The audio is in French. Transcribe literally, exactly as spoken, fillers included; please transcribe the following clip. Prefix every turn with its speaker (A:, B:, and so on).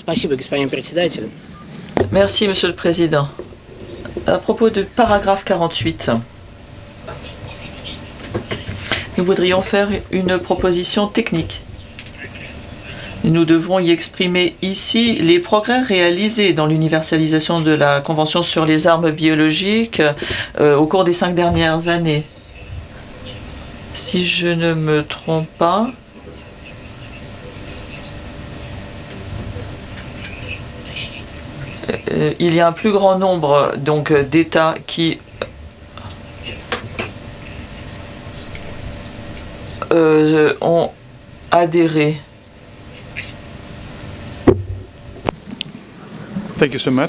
A: Спасибо, господин председатель.
B: Merci, Monsieur le Président. À propos du paragraphe quarante-huit, nous voudrions faire une proposition technique. Nous devons y exprimer ici les progrès réalisés dans l'universalisation de la Convention sur les armes biologiques euh, au cours des cinq dernières années. Si je ne me trompe pas, euh, il y a un plus grand nombre donc d'États qui euh, ont adhéré.
C: Thank you so much.